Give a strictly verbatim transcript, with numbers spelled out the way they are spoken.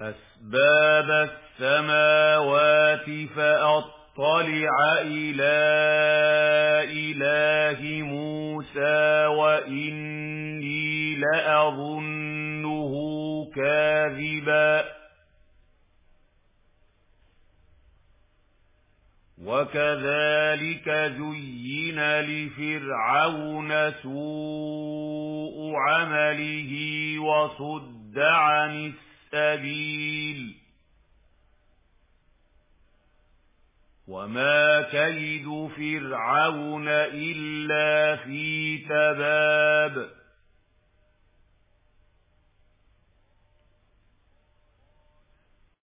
أسباب السماوات فأطلع إلى إله موسى وإني لأظنه كاذبا وكذلك زين لفرعون سوء عمله وصد عن السبيل وما كيد فرعون إلا في تباب